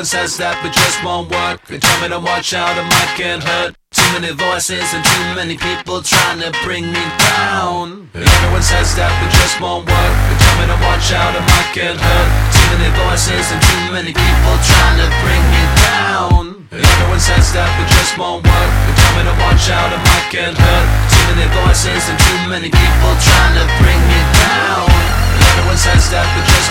Everyone says that but just won't work. They tell me to watch out, it might get hurt. Too many voices and too many people trying to bring me down. Everyone says that but just won't work. They tell me to watch out, it might get hurt. Too many voices and too many people trying to bring me down. Everyone says that but just won't work. They tell me to watch out, it might get hurt. Too many voices and too many people trying to bring me down. Everyone says that but just